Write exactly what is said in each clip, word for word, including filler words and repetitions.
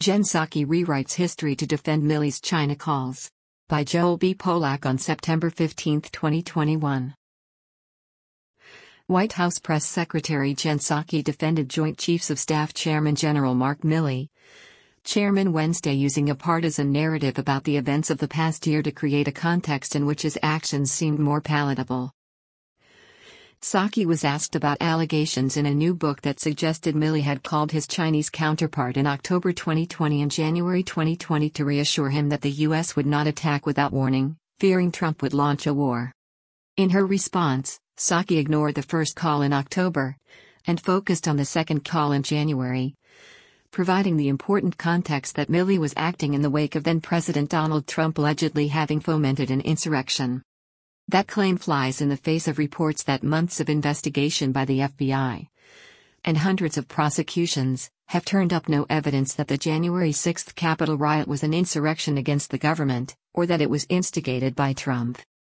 Jen Psaki rewrites history to defend Milley's China calls. By Joel B. Polak on September fifteenth, twenty twenty-one. White House Press Secretary Jen Psaki defended Joint Chiefs of Staff Chairman General Mark Milley, Chairman Wednesday, using a partisan narrative about the events of the past year to create a context in which his actions seemed more palatable. Psaki was asked about allegations in a new book that suggested Milley had called his Chinese counterpart in October twenty twenty and January twenty twenty to reassure him that the U S would not attack without warning, fearing Trump would launch a war. In her response, Psaki ignored the first call in October and focused on the second call in January, providing the important context that Milley was acting in the wake of then-President Donald Trump allegedly having fomented an insurrection. That claim flies in the face of reports that months of investigation by the F B I and hundreds of prosecutions have turned up no evidence that the January sixth Capitol riot was an insurrection against the government, or that it was instigated by Trump.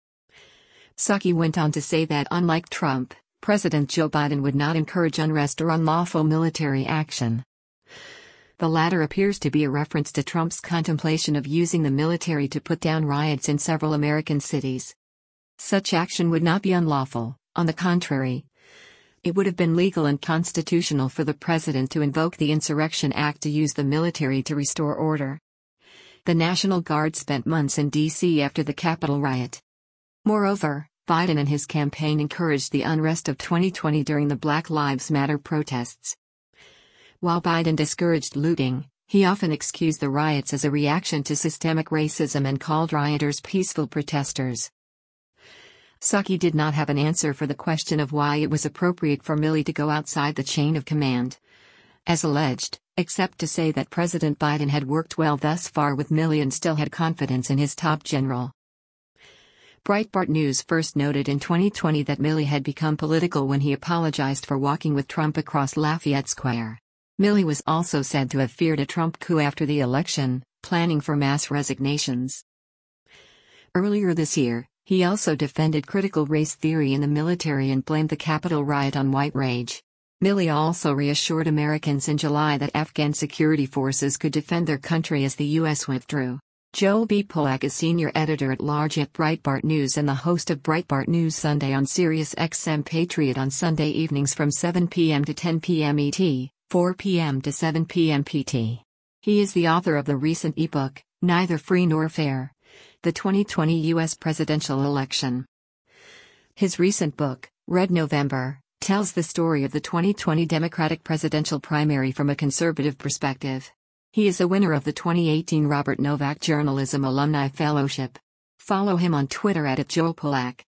Psaki went on to say that unlike Trump, President Joe Biden would not encourage unrest or unlawful military action. The latter appears to be a reference to Trump's contemplation of using the military to put down riots in several American cities. Such action would not be unlawful; on the contrary, it would have been legal and constitutional for the president to invoke the Insurrection Act to use the military to restore order. The National Guard spent months in D C after the Capitol riot. Moreover, Biden and his campaign encouraged the unrest of twenty twenty during the Black Lives Matter protests. While Biden discouraged looting, he often excused the riots as a reaction to systemic racism and called rioters peaceful protesters. Psaki did not have an answer for the question of why it was appropriate for Milley to go outside the chain of command, as alleged, except to say that President Biden had worked well thus far with Milley and still had confidence in his top general. Breitbart News first noted in twenty twenty that Milley had become political when he apologized for walking with Trump across Lafayette Square. Milley was also said to have feared a Trump coup after the election, planning for mass resignations. Earlier this year, he also defended critical race theory in the military and blamed the Capitol riot on white rage. Milley also reassured Americans in July that Afghan security forces could defend their country as the U S withdrew. Joel B. Polak is senior editor-at-large at Breitbart News and the host of Breitbart News Sunday on Sirius X M Patriot on Sunday evenings from seven p m to ten p m E T, four p m to seven p m P T. He is the author of the recent ebook, Neither Free Nor Fair: The twenty twenty U S Presidential Election. His recent book, Red November, tells the story of the twenty twenty Democratic presidential primary from a conservative perspective. He is a winner of the twenty eighteen Robert Novak Journalism Alumni Fellowship. Follow him on Twitter at Joel Polak.